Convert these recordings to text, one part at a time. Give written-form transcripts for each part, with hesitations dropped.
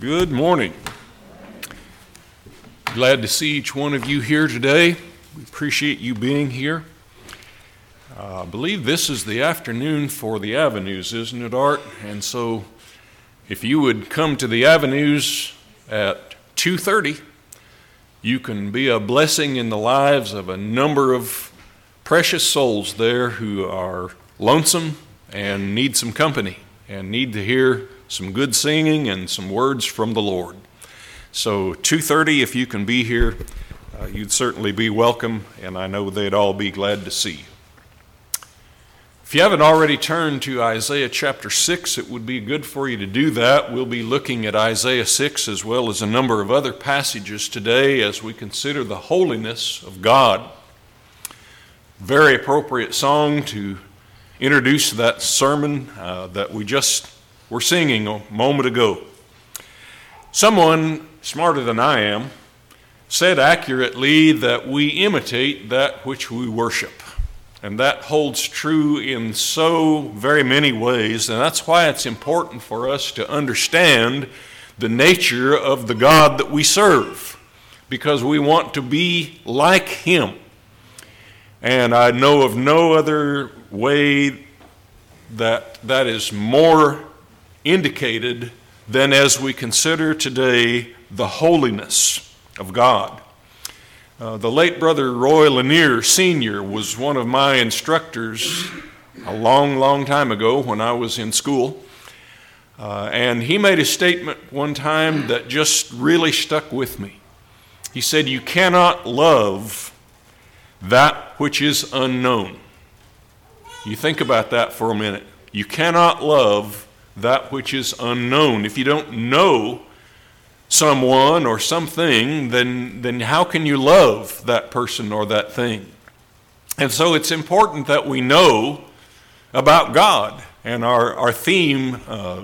Good morning. Glad to see each one of you here today. We appreciate you being here. I believe this is the afternoon for the Avenues, isn't it, Art? And so if you would come to the Avenues at 2:30, you can be a blessing in the lives of a number of precious souls there who are lonesome and need some company and need to hear some good singing and some words from the Lord. So 2:30, if you can be here, you'd certainly be welcome, and I know they'd all be glad to see you. If you haven't already turned to Isaiah chapter 6, it would be good for you to do that. We'll be looking at Isaiah 6 as well as a number of other passages today as we consider the holiness of God. Very appropriate song to introduce that sermon that we just were singing a moment ago. Someone smarter than I am said accurately that we imitate that which we worship. And that holds true in so very many ways, and that's why it's important for us to understand the nature of the God that we serve, because we want to be like Him. And I know of no other way that is more indicated than as we consider today the holiness of God. The late brother Roy Lanier Sr. was one of my instructors a long time ago when I was in school. And he made a statement one time that just really stuck with me. He said, "You cannot love that which is unknown." You think about that for a minute. You cannot love that which is unknown. If you don't know someone or something, then how can you love that person or that thing? And so it's important that we know about God. And our theme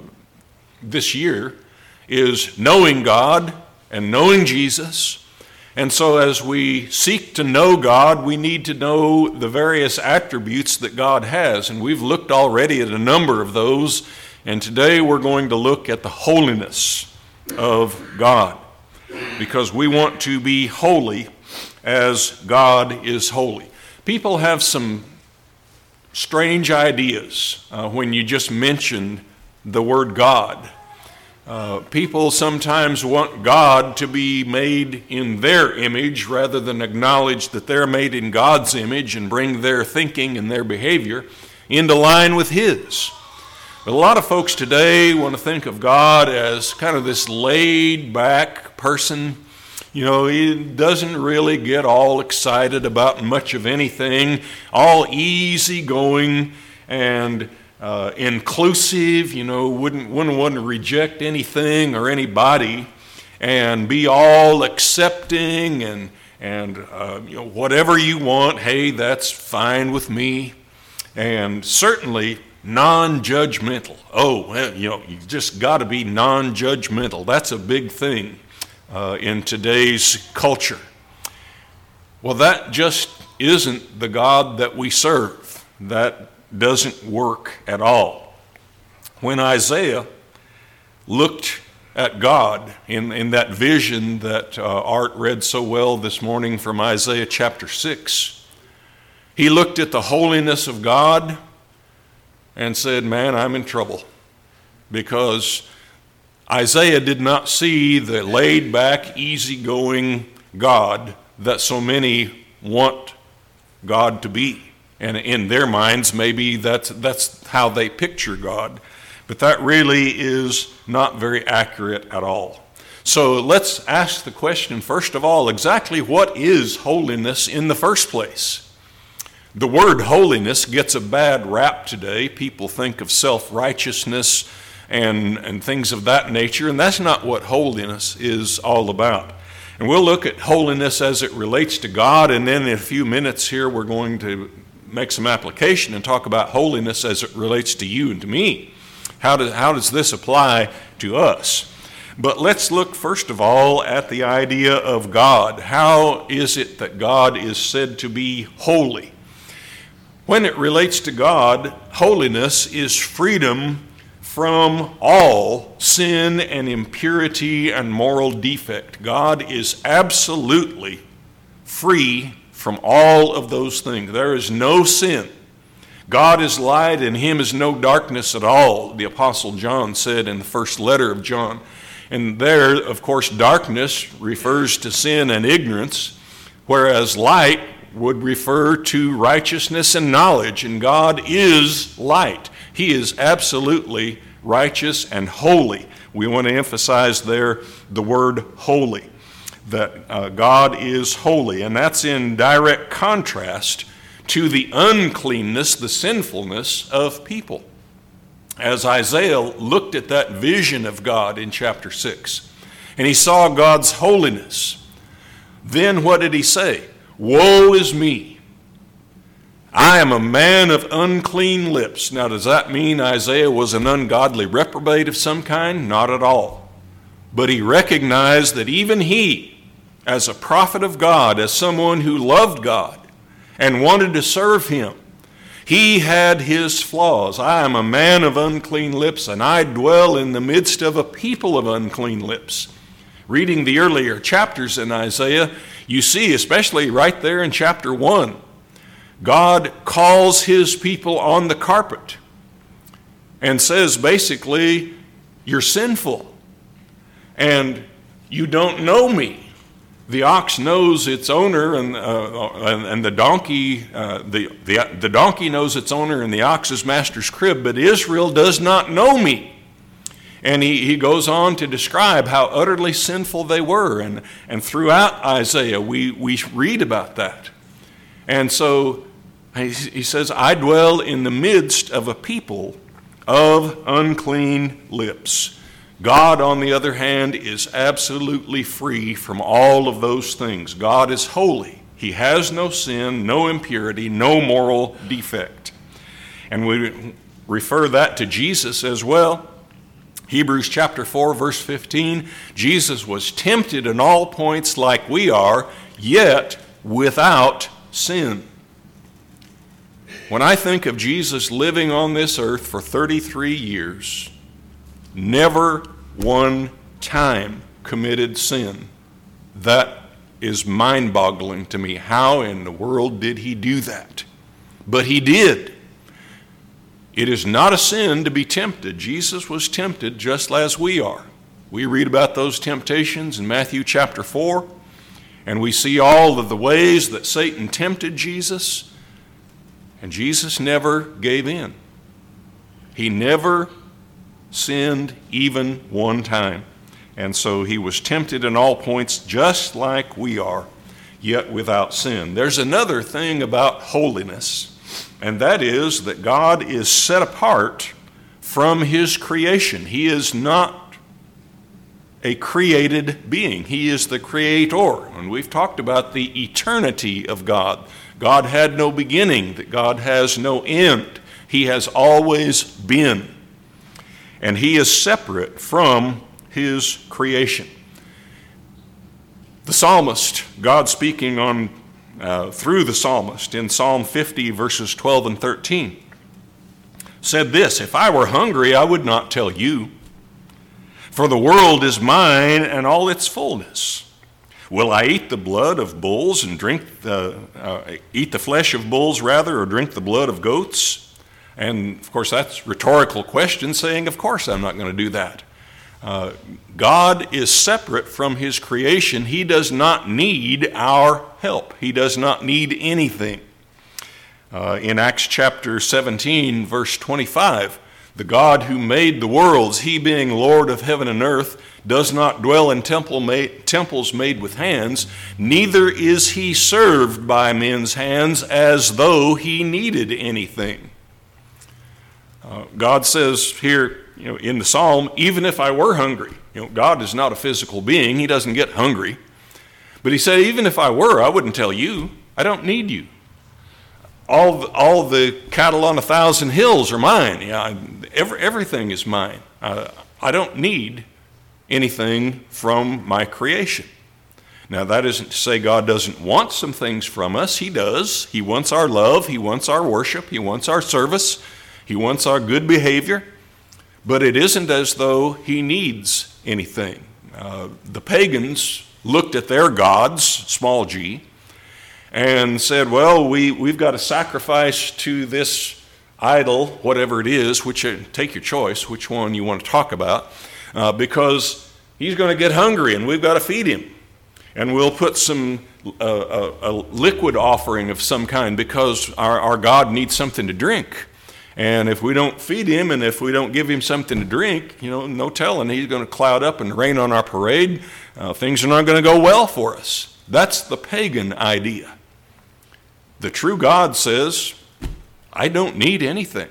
this year is knowing God and knowing Jesus. And so as we seek to know God, we need to know the various attributes that God has. And we've looked already at a number of those. And today we're going to look at the holiness of God, because we want to be holy as God is holy. People have some strange ideas when you just mention the word God. People sometimes want God to be made in their image rather than acknowledge that they're made in God's image and bring their thinking and their behavior into line with His. But a lot of folks today want to think of God as kind of this laid-back person. You know, He doesn't really get all excited about much of anything, all easygoing and inclusive, wouldn't want to reject anything or anybody, and be all accepting and whatever you want, hey, that's fine with me, and certainly non-judgmental. Oh, well, you just got to be non-judgmental. That's a big thing in today's culture. Well, that just isn't the God that we serve. That doesn't work at all. When Isaiah looked at God in that vision that Art read so well this morning from Isaiah chapter 6, he looked at the holiness of God and said, man, I'm in trouble, because Isaiah did not see the laid-back, easygoing God that so many want God to be. And in their minds, maybe that's how they picture God. But that really is not very accurate at all. So let's ask the question, first of all, exactly what is holiness in the first place? The word holiness gets a bad rap today. People think of self-righteousness and things of that nature, and that's not what holiness is all about. And we'll look at holiness as it relates to God, and then in a few minutes here we're going to make some application and talk about holiness as it relates to you and to me. How does this apply to us? But let's look first of all at the idea of God. How is it that God is said to be holy? When it relates to God, holiness is freedom from all sin and impurity and moral defect. God is absolutely free from all of those things. There is no sin. God is light, in him is no darkness at all, the Apostle John said in the first letter of John. And there, of course, darkness refers to sin and ignorance, whereas light would refer to righteousness and knowledge. And God is light. He is absolutely righteous and holy. We want to emphasize there the word holy, that God is holy. And that's in direct contrast to the uncleanness, the sinfulness of people. As Isaiah looked at that vision of God in chapter 6, and he saw God's holiness, then what did he say? Woe is me! I am a man of unclean lips. Now, does that mean Isaiah was an ungodly reprobate of some kind? Not at all. But he recognized that even he, as a prophet of God, as someone who loved God and wanted to serve him, he had his flaws. I am a man of unclean lips, and I dwell in the midst of a people of unclean lips. Reading the earlier chapters in Isaiah, you see, especially right there in chapter 1, God calls his people on the carpet and says basically, you're sinful and you don't know me. The ox knows its owner, and the donkey, the donkey knows its owner, and the ox's master's crib. But Israel does not know me. And he goes on to describe how utterly sinful they were, and throughout Isaiah we read about that. And so he says, I dwell in the midst of a people of unclean lips. God, on the other hand, is absolutely free from all of those things. God is holy. He has no sin, no impurity, no moral defect. And we refer that to Jesus as well. Hebrews chapter 4, verse 15, Jesus was tempted in all points like we are, yet without sin. When I think of Jesus living on this earth for 33 years, never one time committed sin. That is mind-boggling to me. How in the world did he do that? But he did. It is not a sin to be tempted. Jesus was tempted just as we are. We read about those temptations in Matthew chapter 4, and we see all of the ways that Satan tempted Jesus, and Jesus never gave in. He never sinned even one time. And so he was tempted in all points just like we are, yet without sin. There's another thing about holiness, and that is that God is set apart from his creation. He is not a created being. He is the creator. And we've talked about the eternity of God. God had no beginning, that God has no end. He has always been. And he is separate from his creation. The psalmist, God speaking through the psalmist in Psalm 50, verses 12 and 13, said this, if I were hungry, I would not tell you, for the world is mine and all its fullness. Will I eat the blood of bulls and eat the flesh of bulls rather, or drink the blood of goats? And, of course, that's a rhetorical question, saying, of course I'm not going to do that. God is separate from his creation. He does not need our help. He does not need anything. In Acts chapter 17, verse 25, the God who made the worlds, he being Lord of heaven and earth, does not dwell in temples made with hands, neither is he served by men's hands as though he needed anything. God says here, in the psalm, even if I were hungry, God is not a physical being. He doesn't get hungry. But he said, even if I were, I wouldn't tell you. I don't need you. All the cattle on 1,000 hills are mine. Everything is mine. I don't need anything from my creation. Now, that isn't to say God doesn't want some things from us. He does. He wants our love. He wants our worship. He wants our service. He wants our good behavior. but it isn't as though he needs anything. The pagans looked at their gods, small g, and said, well, we've got to sacrifice to this idol, whatever it is, which take your choice, which one you want to talk about, because he's going to get hungry and we've got to feed him. And we'll put some a liquid offering of some kind because our God needs something to drink. And if we don't feed him and if we don't give him something to drink, no telling, he's going to cloud up and rain on our parade. Things are not going to go well for us. That's the pagan idea. The true God says, I don't need anything.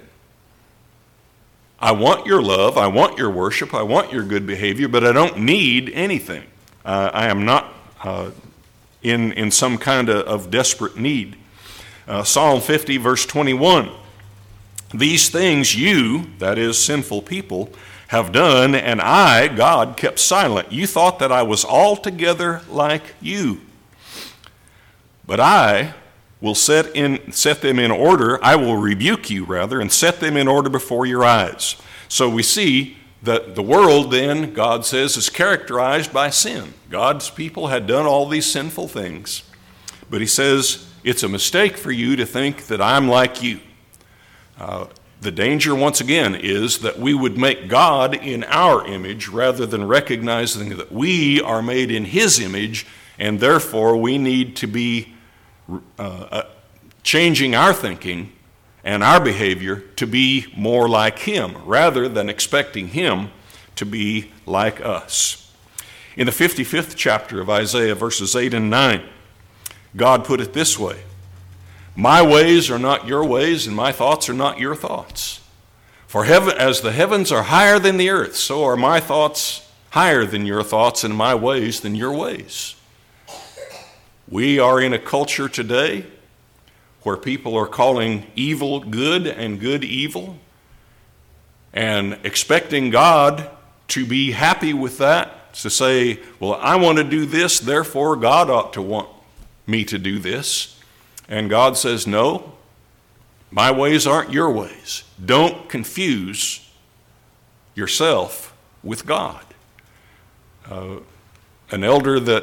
I want your love, I want your worship, I want your good behavior, but I don't need anything. I am not in some kind of desperate need. Psalm 50, verse 21. These things you, that is sinful people, have done, and I, God, kept silent. You thought that I was altogether like you. But I will set them in order. I will rebuke you, rather, and set them in order before your eyes. So we see that the world then, God says, is characterized by sin. God's people had done all these sinful things. But he says, it's a mistake for you to think that I'm like you. The danger, once again, is that we would make God in our image rather than recognizing that we are made in his image, and therefore we need to be changing our thinking and our behavior to be more like him rather than expecting him to be like us. In the 55th chapter of Isaiah, verses 8 and 9, God put it this way: my ways are not your ways, and my thoughts are not your thoughts. For as the heavens are higher than the earth, so are my thoughts higher than your thoughts, and my ways than your ways. We are in a culture today where people are calling evil good and good evil, and expecting God to be happy with that, to say, well, I want to do this, therefore God ought to want me to do this. And God says, no, my ways aren't your ways. Don't confuse yourself with God. An elder that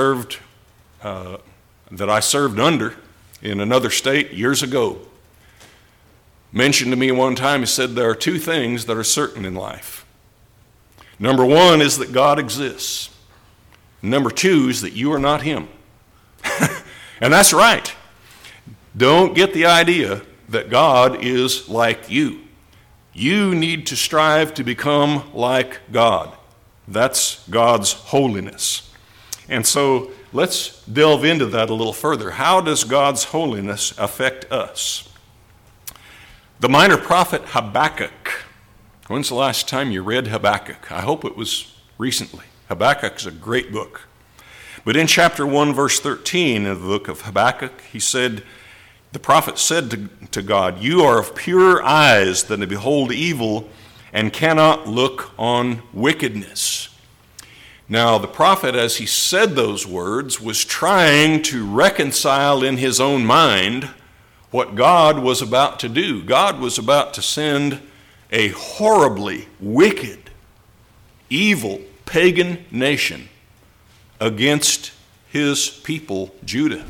I served under in another state years ago mentioned to me one time, he said, there are two things that are certain in life. Number one is that God exists. Number two is that you are not him. And that's right. Don't get the idea that God is like you. You need to strive to become like God. That's God's holiness. And so let's delve into that a little further. How does God's holiness affect us? The minor prophet Habakkuk. When's the last time you read Habakkuk? I hope it was recently. Habakkuk is a great book. But in chapter 1, verse 13 of the book of Habakkuk, the prophet said to God, you are of purer eyes than to behold evil and cannot look on wickedness. Now, the prophet, as he said those words, was trying to reconcile in his own mind what God was about to do. God was about to send a horribly wicked, evil, pagan nation against his people, Judah.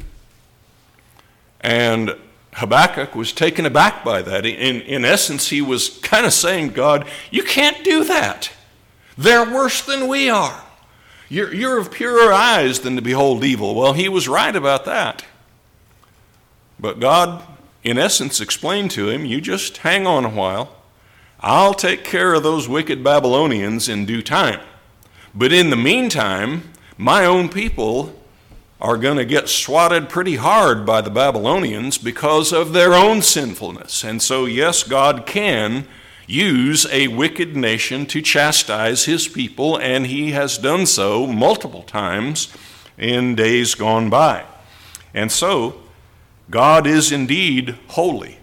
And Habakkuk was taken aback by that. In essence, he was kind of saying, God, you can't do that. They're worse than we are. You're of purer eyes than to behold evil. Well, he was right about that. But God, in essence, explained to him, you just hang on a while. I'll take care of those wicked Babylonians in due time. But in the meantime, my own people are going to get swatted pretty hard by the Babylonians because of their own sinfulness. And so, yes, God can use a wicked nation to chastise his people, and he has done so multiple times in days gone by. And so, God is indeed holy.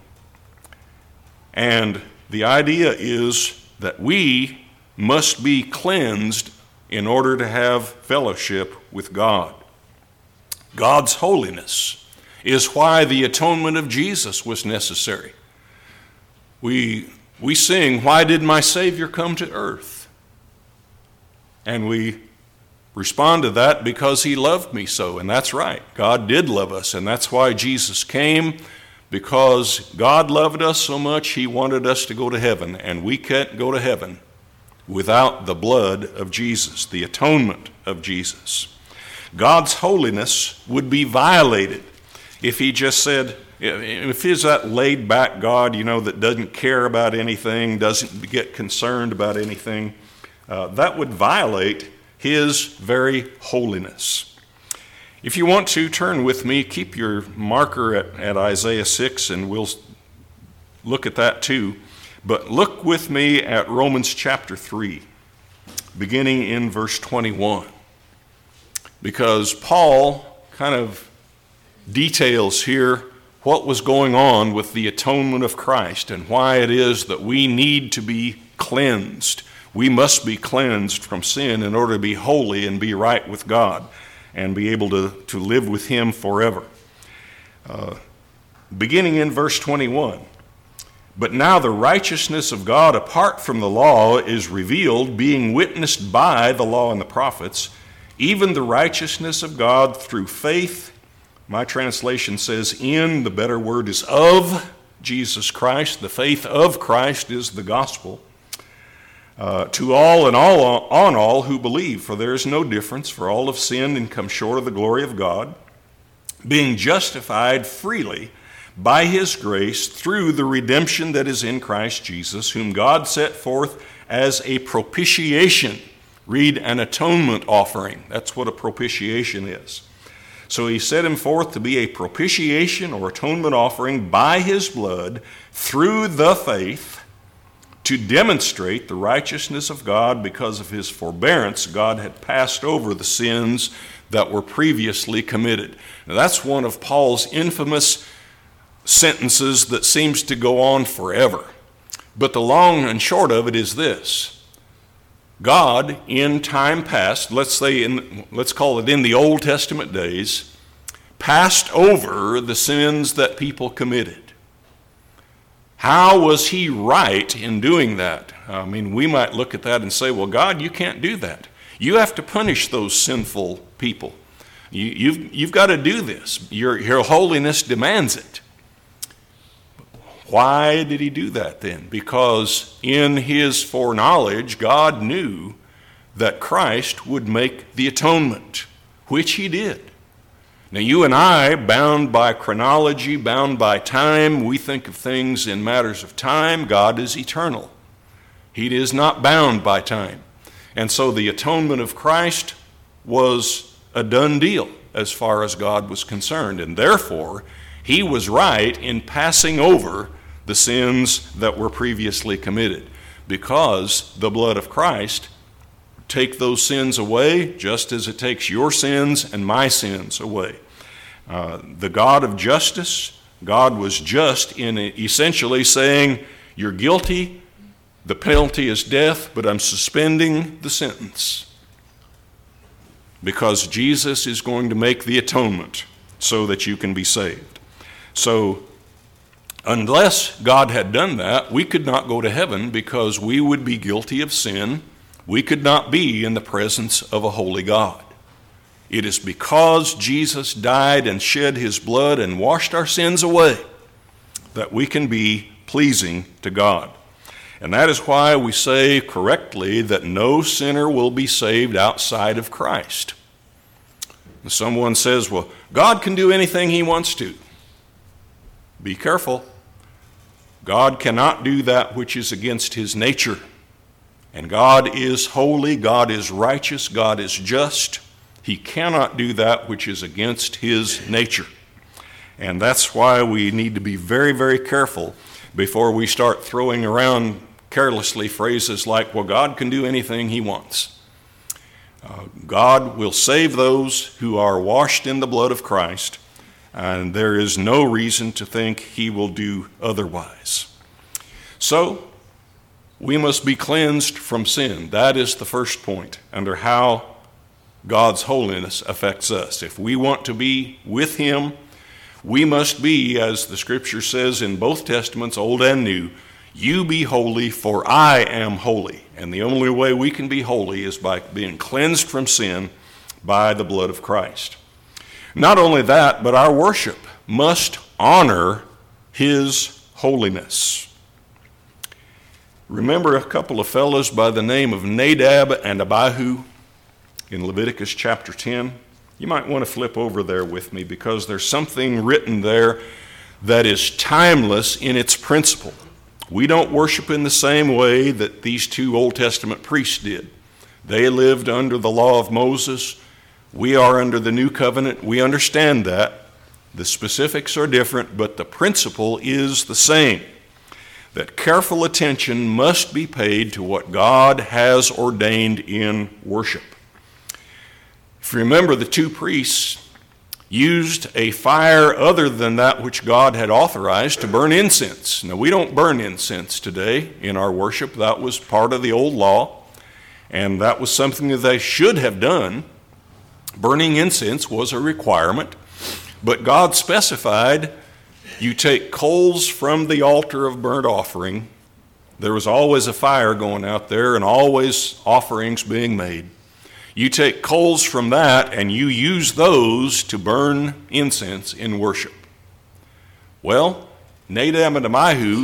And the idea is that we must be cleansed in order to have fellowship with God. God's holiness is why the atonement of Jesus was necessary. We we sing, "Why did my Savior come to earth?" And we respond to that, because he loved me so. And that's right. God did love us, and that's why Jesus came, because God loved us so much, he wanted us to go to heaven, and we can't go to heaven without the blood of Jesus, the atonement of Jesus. God's holiness would be violated if he just said, if he's that laid back God, that doesn't care about anything, doesn't get concerned about anything, that would violate his very holiness. If you want to, turn with me, keep your marker at Isaiah 6, and we'll look at that too. But look with me at Romans chapter 3, beginning in verse 21. Because Paul kind of details here what was going on with the atonement of Christ and why it is that we need to be cleansed. We must be cleansed from sin in order to be holy and be right with God and be able to live with him forever. Beginning in verse 21. But now the righteousness of God apart from the law is revealed, being witnessed by the law and the prophets, even the righteousness of God through faith. My translation says in, the better word is of Jesus Christ. The faith of Christ is the gospel. To all and on all who believe, for there is no difference, for all have sinned and come short of the glory of God, being justified freely by his grace through the redemption that is in Christ Jesus, whom God set forth as a propitiation. Read, an atonement offering. That's what a propitiation is. So he set him forth to be a propitiation or atonement offering by his blood through the faith, to demonstrate the righteousness of God. Because of his forbearance, God had passed over the sins that were previously committed. Now, that's one of Paul's infamous sentences that seems to go on forever. But the long and short of it is this: God, in time past, let's call it in the Old Testament days, passed over the sins that people committed. How was he right in doing that? I mean, we might look at that and say, well, God, you can't do that. You have to punish those sinful people. You've got to do this. Your holiness demands it. Why did he do that then? Because in his foreknowledge, God knew that Christ would make the atonement, which he did. Now, you and I, bound by chronology, bound by time, we think of things in matters of time. God is eternal. He is not bound by time. And so the atonement of Christ was a done deal as far as God was concerned. And therefore, he was right in passing over the sins that were previously committed, because the blood of Christ take those sins away just as it takes your sins and my sins away. The God of justice, God was just in essentially saying, you're guilty, the penalty is death, but I'm suspending the sentence because Jesus is going to make the atonement so that you can be saved. So unless God had done that, we could not go to heaven because we would be guilty of sin. We could not be in the presence of a holy God. It is because Jesus died and shed his blood and washed our sins away that we can be pleasing to God. And that is why we say correctly that no sinner will be saved outside of Christ. If someone says, well, God can do anything he wants to. Be careful. God cannot do that which is against his nature. And God is holy, God is righteous, God is just. He cannot do that which is against his nature. And that's why we need to be very, very careful before we start throwing around carelessly phrases like, well, God can do anything he wants. God will save those who are washed in the blood of Christ, and there is no reason to think he will do otherwise. So, we must be cleansed from sin. That is the first point under how God's holiness affects us. If we want to be with him, we must be, as the scripture says in both testaments, Old and New, You be holy, for I am holy. And the only way we can be holy is by being cleansed from sin by the blood of Christ. Not only that, but our worship must honor his holiness. Remember a couple of fellows by the name of Nadab and Abihu in Leviticus chapter 10? You might want to flip over there with me, because there's something written there that is timeless in its principle. We don't worship in the same way that these two Old Testament priests did. They lived under the law of Moses. We are under the new covenant. We understand that. The specifics are different, but the principle is the same, that careful attention must be paid to what God has ordained in worship. If you remember, the two priests used a fire other than that which God had authorized to burn incense. Now, we don't burn incense today in our worship. That was part of the old law, and that was something that they should have done. Burning incense was a requirement, but God specified you take coals from the altar of burnt offering. There was always a fire going out there and always offerings being made. You take coals from that and you use those to burn incense in worship. Well, Nadab and Abihu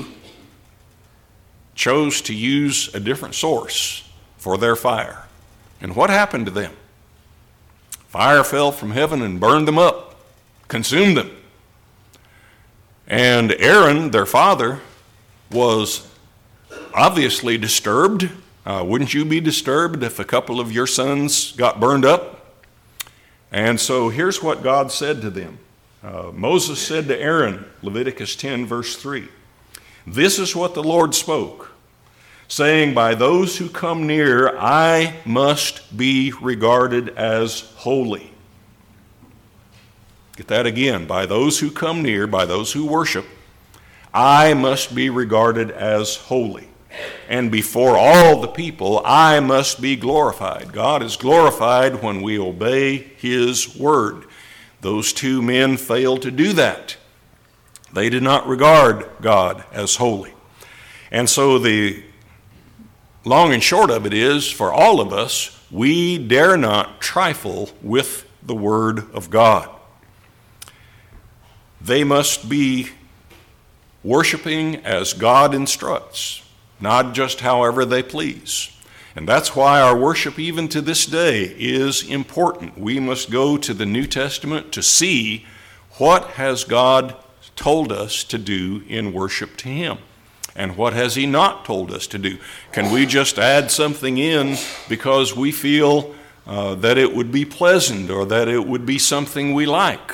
chose to use a different source for their fire. And what happened to them? Fire fell from heaven and burned them up, consumed them. And Aaron, their father, was obviously disturbed. Wouldn't you be disturbed if a couple of your sons got burned up? And so here's what God said to them. Moses said to Aaron, Leviticus 10, verse 3, "This is what the Lord spoke, saying, by those who come near, I must be regarded as holy." Get that again. By those who come near, by those who worship, I must be regarded as holy. And before all the people, I must be glorified. God is glorified when we obey his word. Those two men failed to do that. They did not regard God as holy. And so the long and short of it is, for all of us, we dare not trifle with the word of God. They must be worshiping as God instructs, not just however they please. And that's why our worship even to this day is important. We must go to the New Testament to see what has God told us to do in worship to him, and what has he not told us to do. Can we just add something in because we feel that it would be pleasant or that it would be something we like?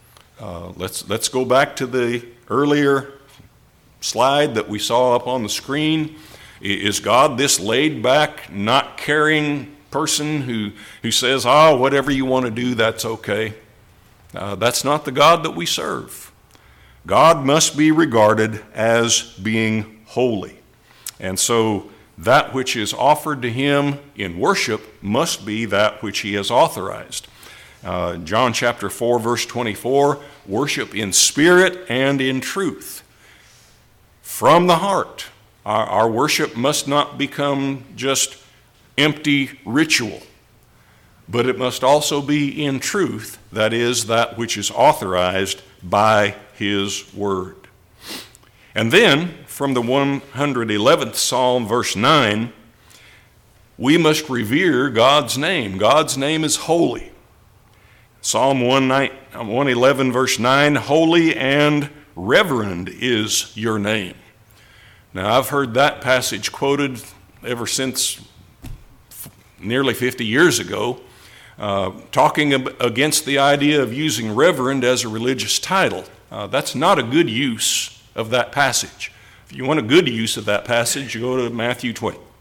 Let's go back to the earlier slide that we saw up on the screen. Is God this laid-back, not caring person who says, whatever you want to do, that's okay? That's not the God that we serve. God must be regarded as being holy. And so that which is offered to him in worship must be that which he has authorized. John chapter 4, verse 24, worship in spirit and in truth. From the heart. Our worship must not become just empty ritual, but it must also be in truth, that is, that which is authorized by his word. And then, from the 111th Psalm, verse 9, we must revere God's name. God's name is holy. Psalm 111, verse 9, holy and reverend is your name. Now, I've heard that passage quoted ever since nearly 50 years ago, talking against the idea of using reverend as a religious title. That's not a good use of that passage. If you want a good use of that passage, you go to Matthew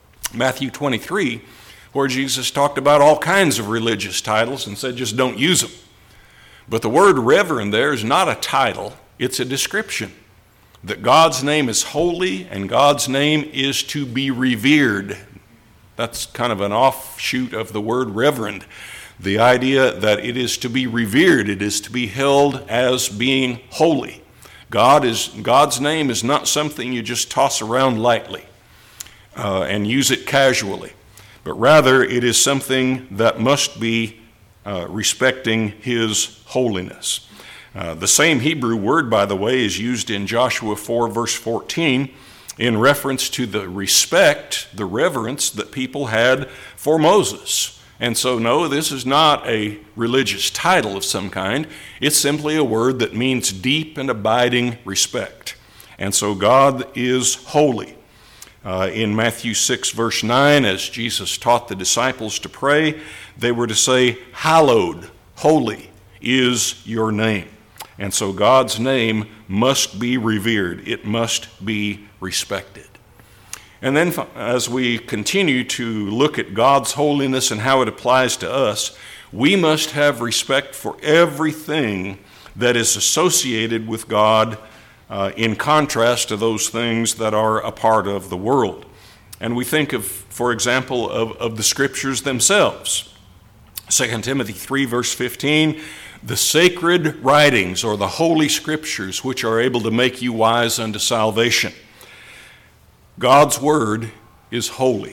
23, where Jesus talked about all kinds of religious titles and said just don't use them. But the word reverend there is not a title, it's a description. That God's name is holy and God's name is to be revered. That's kind of an offshoot of the word reverend. The idea that it is to be revered, it is to be held as being holy. God's name is not something you just toss around lightly and use it casually, but rather it is something that must be respecting His holiness. The same Hebrew word, by the way, is used in Joshua 4, verse 14, in reference to the respect, the reverence that people had for Moses. And so, no, this is not a religious title of some kind. It's simply a word that means deep and abiding respect. And so God is holy. In Matthew 6, verse 9, as Jesus taught the disciples to pray, they were to say, "Hallowed, holy is your name." And so God's name must be revered. It must be respected. And then as we continue to look at God's holiness and how it applies to us, we must have respect for everything that is associated with God in contrast to those things that are a part of the world. And we think of, for example, of the Scriptures themselves. 2 Timothy 3, verse 15, "The sacred writings, or the holy Scriptures, which are able to make you wise unto salvation." God's Word is holy.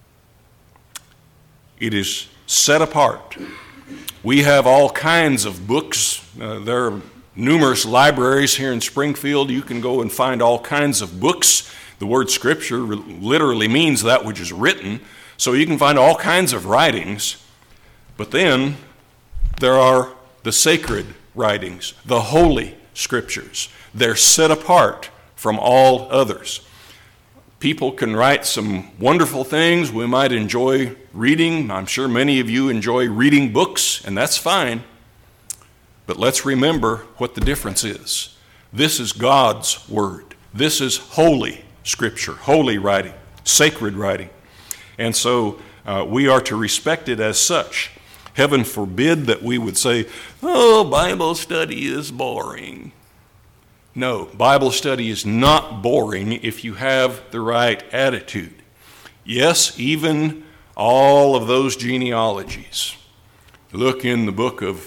It is set apart. We have all kinds of books. There are numerous libraries here in Springfield. You can go and find all kinds of books. The word Scripture literally means that which is written. So you can find all kinds of writings. But then there are the sacred writings, the holy Scriptures. They're set apart from all others. People can write some wonderful things we might enjoy reading. I'm sure many of you enjoy reading books, and that's fine. But let's remember what the difference is. This is God's Word. This is holy Scripture, holy writing, sacred writing. And so we are to respect it as such. Heaven forbid that we would say, "Oh, Bible study is boring." No, Bible study is not boring if you have the right attitude. Yes, even all of those genealogies. Look in the book of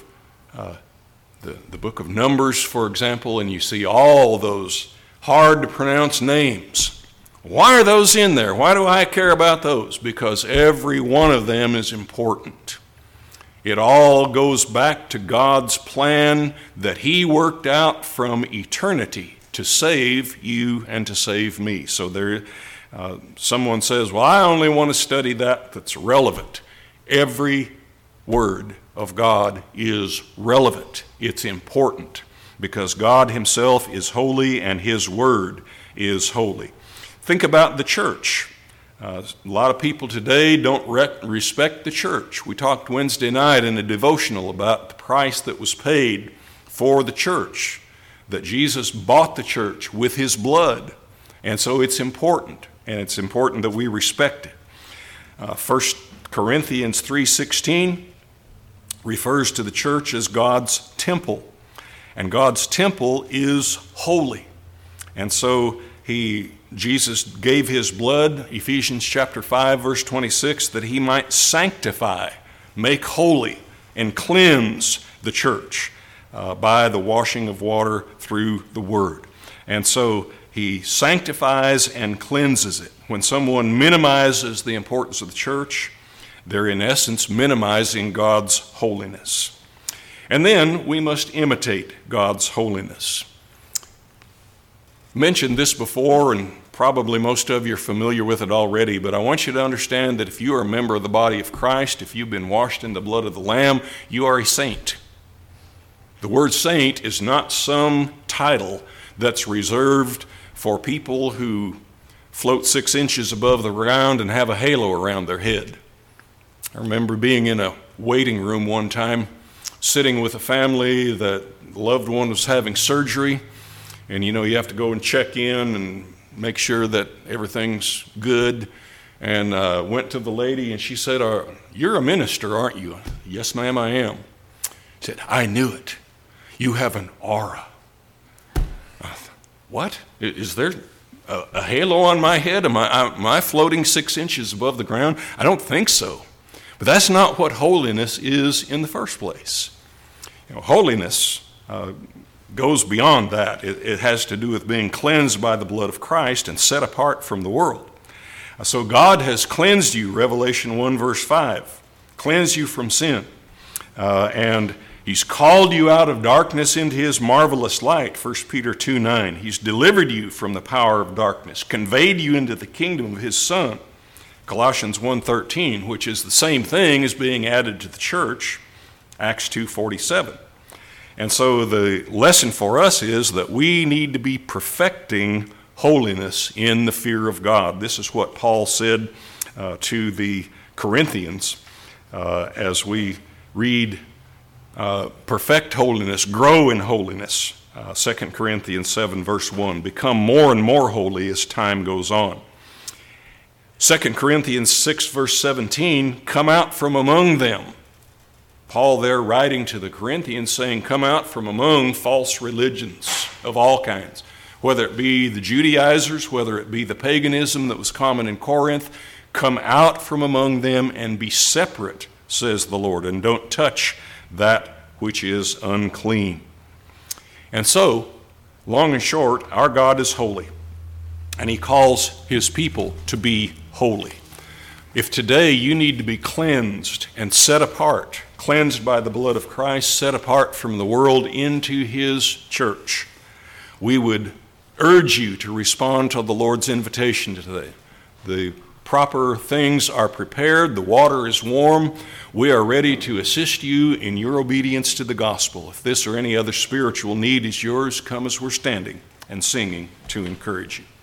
the book of Numbers, for example, and you see all those hard to pronounce names. Why are those in there? Why do I care about those? Because every one of them is important. It all goes back to God's plan that He worked out from eternity to save you and to save me. So someone says, "Well, I only want to study that's relevant." Every word of God is relevant. It's important because God Himself is holy and His Word is holy. Think about the church. A lot of people today don't respect the church. We talked Wednesday night in a devotional about the price that was paid for the church, that Jesus bought the church with His blood. And so it's important, and it's important that we respect it. 1 Corinthians 3:16 refers to the church as God's temple, and God's temple is holy. And so Jesus gave His blood, Ephesians chapter 5, verse 26, that He might sanctify, make holy, and cleanse the church by the washing of water through the Word. And so He sanctifies and cleanses it. When someone minimizes the importance of the church, they're in essence minimizing God's holiness. And then we must imitate God's holiness. Mentioned this before, and probably most of you are familiar with it already, but I want you to understand that if you are a member of the body of Christ, if you've been washed in the blood of the Lamb, you are a saint. The word saint is not some title that's reserved for people who float 6 inches above the ground and have a halo around their head. I remember being in a waiting room one time, sitting with a family that the loved one was having surgery. And you have to go and check in and make sure that everything's good. And went to the lady and she said, "You're a minister, aren't you?" "Yes, ma'am, I am." She said, "I knew it. You have an aura." What? Is there a halo on my head? Am I floating 6 inches above the ground? I don't think so. But that's not what holiness is in the first place. Holiness, goes beyond that. It has to do with being cleansed by the blood of Christ and set apart from the world. So God has cleansed you, Revelation 1 verse 5, cleansed you from sin. And He's called you out of darkness into His marvelous light, 1 Peter 2:9. He's delivered you from the power of darkness, conveyed you into the kingdom of His Son, Colossians 1:13, which is the same thing as being added to the church, Acts 2:47. And so the lesson for us is that we need to be perfecting holiness in the fear of God. This is what Paul said to the Corinthians as we read, perfect holiness, grow in holiness. 2 Corinthians 7 verse 1, become more and more holy as time goes on. 2 Corinthians 6 verse 17, come out from among them. Paul there writing to the Corinthians saying, come out from among false religions of all kinds, whether it be the Judaizers, whether it be the paganism that was common in Corinth. Come out from among them and be separate, says the Lord, and don't touch that which is unclean. And so, long and short, our God is holy, and He calls His people to be holy. If today you need to be cleansed and set apart, cleansed by the blood of Christ, set apart from the world into His church, we would urge you to respond to the Lord's invitation today. The proper things are prepared, the water is warm, we are ready to assist you in your obedience to the gospel. If this or any other spiritual need is yours, come as we're standing and singing to encourage you.